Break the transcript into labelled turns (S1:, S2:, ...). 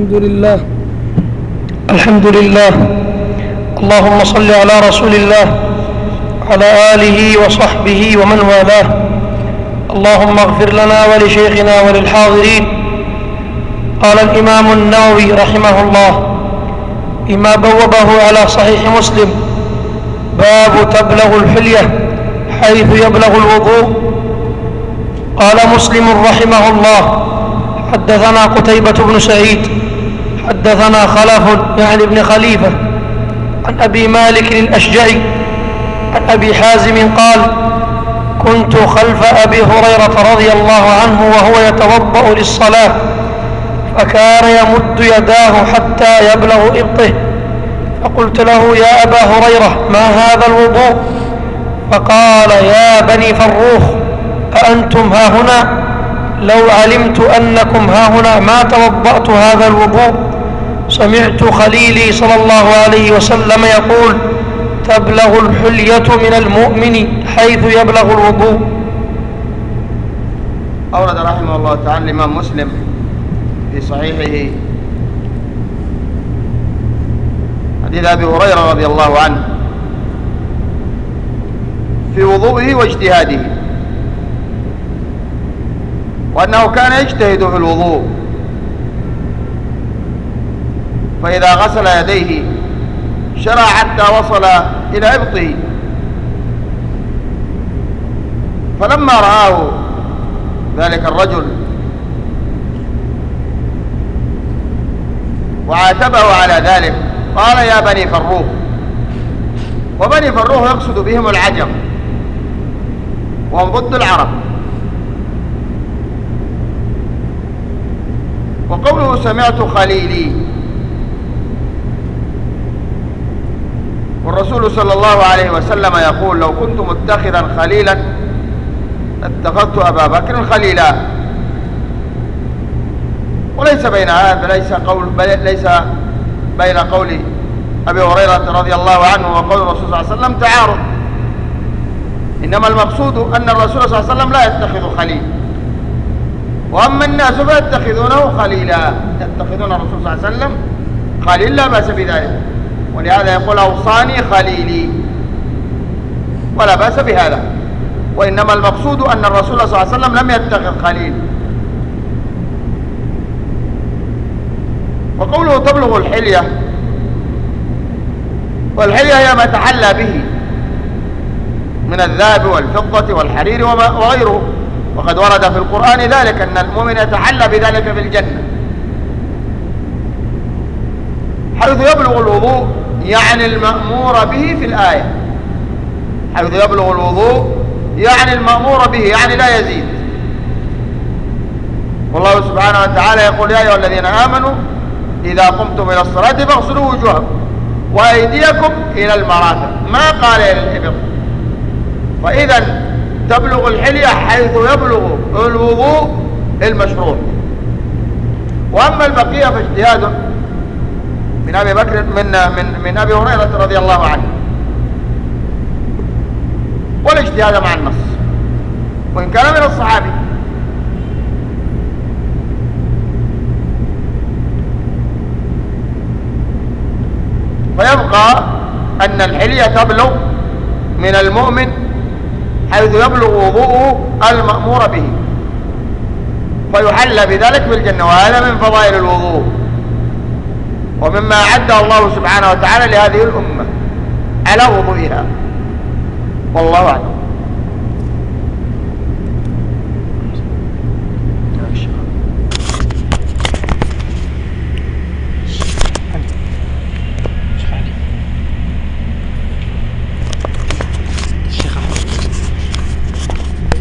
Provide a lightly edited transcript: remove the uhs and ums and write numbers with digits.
S1: الحمد لله. اللهم صل على رسول الله وعلى آله وصحبه ومن والاه. اللهم اغفر لنا ولشيخنا وللحاضرين. قال الإمام النووي رحمه الله فيما بوبه على صحيح مسلم: باب تبلغ الحلية حيث يبلغ الوضوء. قال مسلم رحمه الله: حدثنا قتيبة بن سعيد حدثنا خلف يعني ابن خليفة عن أبي مالك الأشجعي عن أبي حازم قال: كنت خلف أبي هريرة رضي الله عنه وهو يتوضأ للصلاة، فكان يمد يداه حتى يبلغ إبطه، فقلت له: يا أبا هريرة، ما هذا الوضوء؟ فقال: يا بني فروخ، أأنتم هاهنا؟ لو علمت أنكم هاهنا ما توضأت هذا الوضوء. سمعت خليلي صلى الله عليه وسلم يقول: تبلغ الحلية من المؤمن حيث يبلغ الوضوء.
S2: أورد رحمه الله تعالى الإمام مسلم في صحيحه حديث أبي هريرة رضي الله عنه في وضوئه واجتهاده، وأنه كان يجتهد في الوضوء، فإذا غسل يديه شرع حتى وصل إلى إبطه، فلما رآه ذلك الرجل وعاتبه على ذلك قال: يا بني فروخ. وبني فروخ يقصد بهم العجم، وهم ضد العرب. وقوله سمعت خليلي، والرسول صلى الله عليه وسلم يقول: لو كنت متخذا خليلا اتخذت أبا بكر خليلا. وليس بين هذا ليس بين قول أبي هريرة رضي الله عنه وقول الرسول صلى الله عليه وسلم تعارض، إنما المقصود أن الرسول صلى الله عليه وسلم لا يتخذ خليل، وأما الناس فيتخذونه خليلا، يتخذون الرسول صلى الله عليه وسلم خليل، لا بأس بذلك. ولهذا يقول: أوصاني خليلي، ولا بأس بهذا. وإنما المقصود أن الرسول صلى الله عليه وسلم لم يتخذ خليل. وقوله تبلغ الحلية، والحلية هي ما تحلى به من الذهب والفضة والحرير وغيره، وقد ورد في القرآن ذلك أن المؤمن يتحلى بذلك في الجنة. حيث يبلغ الوضوء يعني المأمور به في الآية، حيث يبلغ الوضوء يعني المأمور به، يعني لا يزيد. والله سبحانه وتعالى يقول: يا أيها الذين آمنوا إذا قمتم إلى الصلاة فاغسلوا وجوهكم وأيديكم إلى المرافق، ما قال إلى الإبط. فإذا تبلغ الحلية حيث يبلغ الوضوء المشروع. وأما البقية فاجتهاد من أبي بكر من أبي هريرة رضي الله عنه، والاجتهاد مع النص، وإن كان من الصحابي. فيبقى أن الحلية تبلغ من المؤمن حيث يبلغ وضوءه المأمور به، فيحل بذلك بالجنة. وهذا من فضائل الوضوء، ومما أعده الله سبحانه وتعالى لهذه الأمة على وضوئها. والله أعلم.